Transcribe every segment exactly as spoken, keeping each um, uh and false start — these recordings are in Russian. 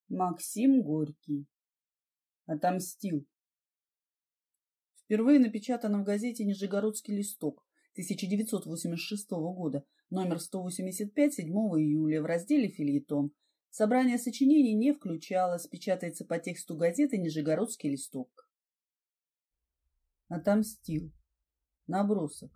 Максим Горький. Отомстил. Впервые напечатано в газете «Нижегородский листок» тысяча девятьсот восемьдесят шестого года, номер сто восемьдесят пять, седьмого июля, в разделе «Фельетон». Собрание сочинений не включалось, печатается по тексту газеты «Нижегородский листок». Отомстил. Набросок.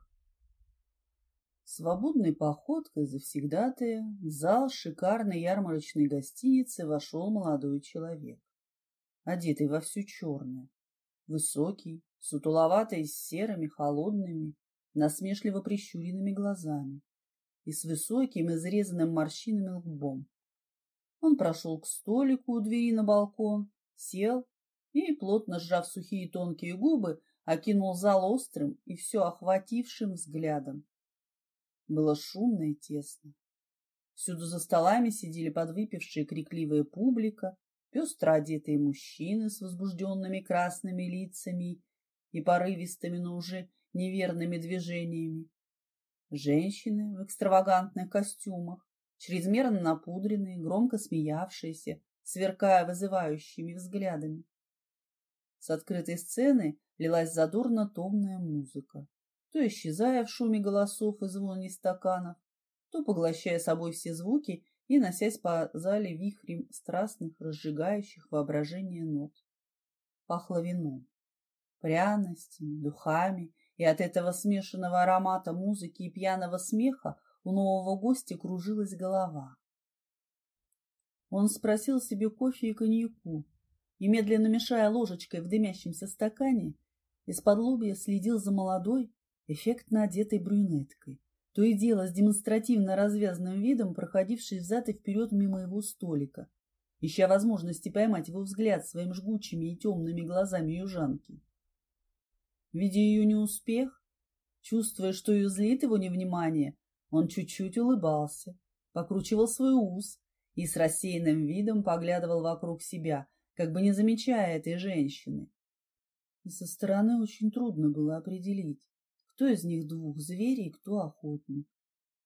Свободной походкой завсегдатая в зал шикарной ярмарочной гостиницы вошел молодой человек, одетый во всю черное, высокий, сутуловатый, с серыми, холодными, насмешливо прищуренными глазами и с высоким, изрезанным морщинами лбом. Он прошел к столику у двери на балкон, сел и, плотно сжав сухие тонкие губы, окинул зал острым и все охватившим взглядом. Было шумно и тесно. Всюду за столами сидели подвыпившие крикливая публика, пестро одетые мужчины с возбужденными красными лицами и порывистыми, но уже неверными движениями, женщины в экстравагантных костюмах, чрезмерно напудренные, громко смеявшиеся, сверкая вызывающими взглядами. С открытой сцены лилась задорно томная музыка, то исчезая в шуме голосов и звоне стаканов, то поглощая собой все звуки и носясь по зале вихрем страстных, разжигающих воображение нот. Пахло вином, пряностями, духами, и от этого смешанного аромата музыки и пьяного смеха у нового гостя кружилась голова. Он спросил себе кофе и коньяку, и, медленно мешая ложечкой в дымящемся стакане, исподлобья следил за молодой, эффектно одетой брюнеткой, то и дело с демонстративно развязанным видом, проходившей взад и вперед мимо его столика, ища возможности поймать его взгляд своими жгучими и темными глазами южанки. Видя ее неуспех, чувствуя, что ее злит его невнимание, он чуть-чуть улыбался, покручивал свой ус и с рассеянным видом поглядывал вокруг себя, как бы не замечая этой женщины. И со стороны очень трудно было определить, кто из них двух зверей, кто охотник.